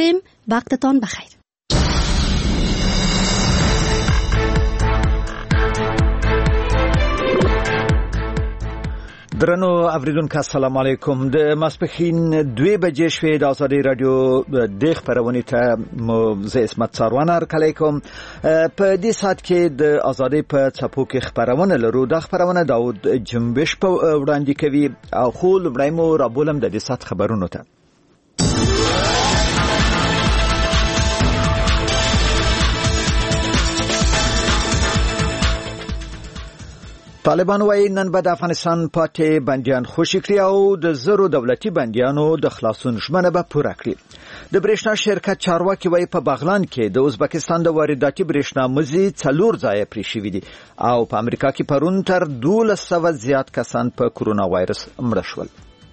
داریم. وقتتان بخیر. درنو اوریدونکو السلام علیکم. د ماسپښین 2 بجې شوې د ازادي رادیو د خبرونې ته زه اسمت ساروان هرکلی کوم. په دې ساعت کې د ازادي په څپو کې خبرونه لرو. د خبرونه داود جنبش په وړاندې کوي او خو لمړی مو رابولم د دې ساعت خبرونو ته. طالبان وايي نن به د افغانستان پاتې بندیان خوشي کړي او د زرو دولتي بندیانو د خلاصون ژمنه به پوره کړي. د برېښنا شرکت چارواکي وايي په بغلان کې د ازبکستان د وارداتي برېښنا مزي 4 ځای پرې شوي دي او په امریکا کې پرون تر 1200 زیات کسان په کرونا وایرس مړه شول.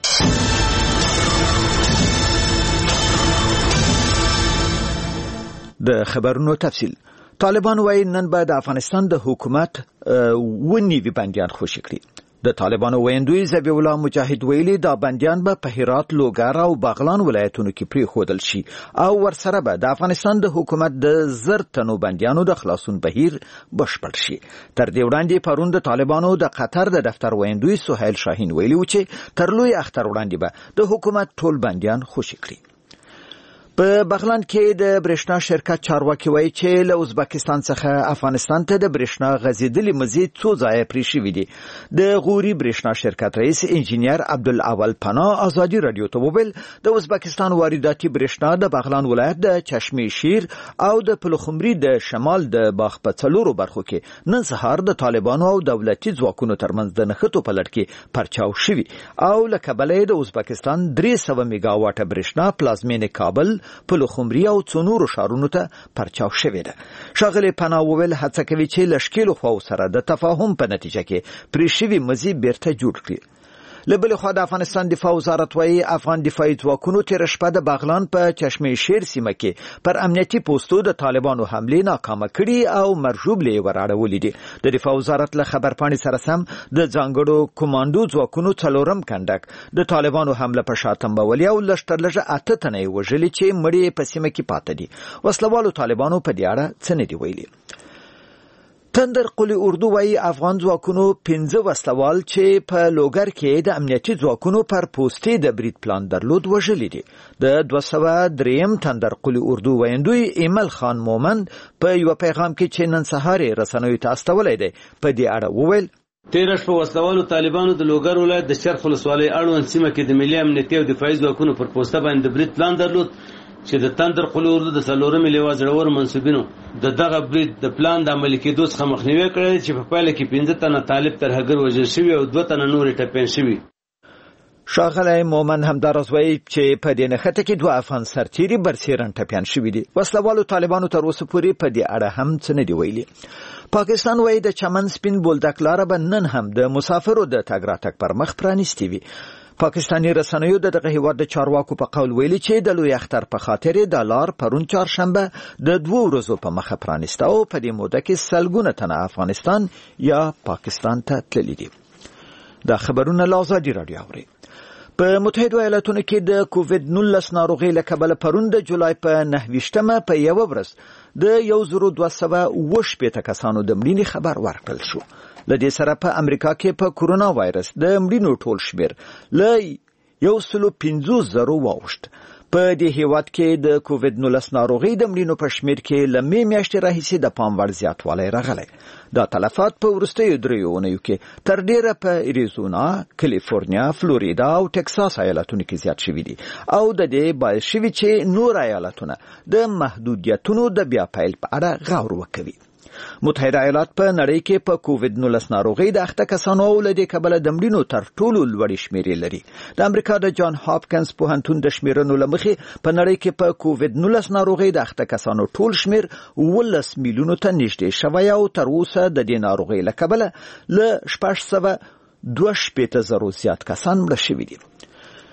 د خبرونو تفصیل. طالبان وايي نن به د افغانستان د حکومت ونیوي بندیان خوشي کړي. د طالبانو ویندوی ذبیح الله مجاهد ویلي دا بندیان به په هرات، لوګر او بغلان ولایتونو کې پریښودل شي او ورسره به د افغانستان د حکومت د 1000 تنو بندیانو د خلاصون بهیر بشپړ شي. تر دې وړاندې پرون د طالبانو د قطر د دفتر ویندوی سهیل شاهین ویلي و چې تر لوی اختر وړاندې به د حکومت ټول بندیان خوشي کړي. په بغلان کې د برېښنا شرکت چارواکي وایي چې له ازبکستان څخه افغانستان ته د برېښنا غځېدلي مزي 2 ځای پرې شوي دي. د غوري برېښنا شرکت رئیس انجینیر عبدالاول پناه ازادي رادیو ته وویل د ازبکستان وارداتي برېښنا د بغلان ولایت د چشمه شیر او د پلخمري د شمال د باغ په 4 برخو کې نن سهار د طالبانو او دولتي ځواکونو ترمنځ د نښتو په لړ کې پرچاو شوي او له کبله د ازبکستان 300 میگاواټه برېښنا پلازمینې کابل، پلخمري او څنورو شهرونو ته پرچاو شوې ده. ښاغلی پناه وویل هڅه کوي چې له ښکېلو خواو سره د تفاهم په نتیجه کې پرې شوي مزي بیرته جوړ کړي. له بلې خوا د افغانستان دفاع وزارت وايي افغان دفاعي ځواکونو تېره شپه د بغلان په چشمه شیر سیمه کې پر امنیتي پوستو د طالبانو حملې ناکامه کړي او مرژوبلې یې وراړولې دي. د دفاع وزارت له خبرپاڼې سره سم د ځانګړو کمانډو ځواکونو 4م کنډک د طالبانو حمله په شا تمبولي او لږ تر لږه 8 تنه یې وژلي چې مړي په سیمه کې پاتې دي. وسلوالو طالبانو په دې اړه څه نه دي ویلي. تندر قلی اردو وايي افغان ځواکونو 15 وسلوال چې په لوګر کې د امنیتي ځواکونو پر پوستې د برید پلان درلود وژلي دي. د 203 تندر قلی اردو ویندوی ایمل خان مومند په یو پیغام کې چې نن سهار رسنیو ته استولای دی په دې اړه وویل 13 په وسلوالو طالبانو د لوګر ولایت د شرق ولسوالۍ اړوند سیمه کې د ملي امنیتي او دفاعي ځواکونو پر پوسټه باندې برید پلان درلود چې د تندر قلی اردو د 4مې لواء زړور منصبینو د دغه برید د پلان د عملي کېدو څخه مخنیوي کړی چې په پایله کې 15 تنه طالب ترهګر وژل شوي او 2 تنه نور ټپیان شوي. ښاغلی مومن همداراز وایي چې په دې نښته کې 2 افغان سرتیري برسیرن ټپیان شوي دي. وسلوالو طالبانو تر اوسه پورې په دې اړه هم څه نه دي ویلي. پاکستان وایي د چمن سپین بولدک لاره به نن هم د مسافرو د تګ راتګ پر مخ پرانیستې وي. پاکستاني رسنیو دغه هیواد د چارواکو په قول ویلي چې د لوی اختر په خاطر د لار پرون چهارشنبه د 2 ورځو په مخه پرانیسته او په دې موده کې سلګونه تنه افغانستان یا پاکستان ته تللي دي. دا خبرونه له ازادي رادیو اوري. په متحده ایالاتونو کې د کووید 19 ناروغي له کبله پرون د جولای په 9 په یو ورځ د 1280 کسانو د مړینې خبر ورکړل شو. لدې سره په امریکا کې په کرونا وایرس د مړینو ټول شمیر له 150,000 واوښت. په دې هیواد کې د کووید 19 ناروغي د مړینو په شمیر کې له می میاشتې راهیسې د پام وړ زیاتوالی راغلی. دا تلفات په وروستیو 3 اونیو کې تر ډیره په اریزونا، کالیفورنیا، فلوریدا او ټکساس ایالتونو کې زیات شوي دي او د دې باعث شوي چې نور ایالتونه د محدودیتونو د بیا پیل په اړه غور وکوي. متحده ایالات په نړۍ کې په کووید 19 ناروغي د 8 کسانو ولدي کبله د مړینو تر ټولو لوړې شمیرې لري. د امریکا د جان هاپکینز پوهنتون د شمیرنو لمخې په نړۍ کې په کووید 19 ناروغي د 8 کسانو ټول شمیر 19 میلیونو ته نږدې شوی او تر اوسه د دې ناروغي له کبله له 622,000 زیات کسان مړه شوي دي.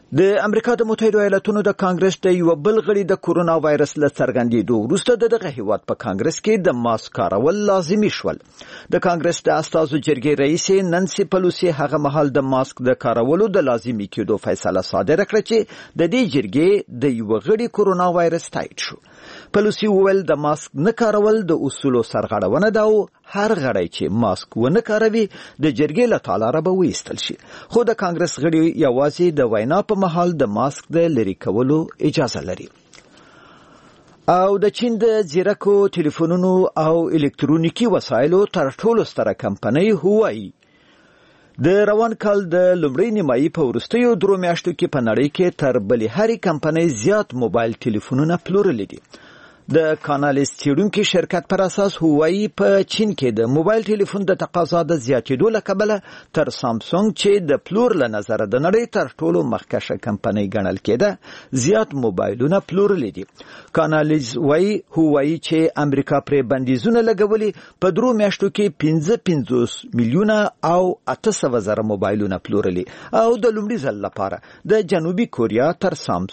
د امریکا د متحده ایالاتونو د کانګرس د یو بل غړي د کورونا وایرس له څرګندېدو وروسته دغه هیواد په کانګرس کې د ماسک کارول لازمي شول. د کانګرس د استازو جرګې رئیس نانسي پلوسی هغه مهال د ماسک د کارولو د لازمي کېدو فیصله صادره کړه چې د دې جرګې د یو غړي کورونا وایرس تایید شو. پلوسی وویل د ماسک نه کارول د اصولو سرغړونه ده او هر غړی چې ماسک ونه کاروي د جرګې له تالاره به وایستل شي. خو د کانګرس غړي یوازې د وینا په مهال د ماسک د لرې کولو اجازه لري. او د چین د زیرکو ټلیفونونو او الکترونیکی وسایلو تر ټولو ستره کمپنۍ هوایی د روان کال د لومړۍ نیمایي په وروستیو 3 میاشتو کې په نړۍ کې تر بلې هرې کمپنۍ زیات موبایل ټلیفونونه پلورلي دي. د کانالیس څېړونکي شرکت پر اساس هوایی په چین کې د موبایل ټلیفون د تقاضا د زیاتېدو له کبله تر سامسونګ چې د پلور له نظره د نړۍ تر ټولو مخکښه کمپنۍ ګڼل کېده زیات موبایلونه پلورلي دي. کانالیز وايي هوایی چې امریکا پرې بندیزونه لګولي په 3 میاشتو کې 55 میلیونه او 800,000 موبایلونه پلورلي او د لومړي ځل لپاره د جنوبي کوریا تر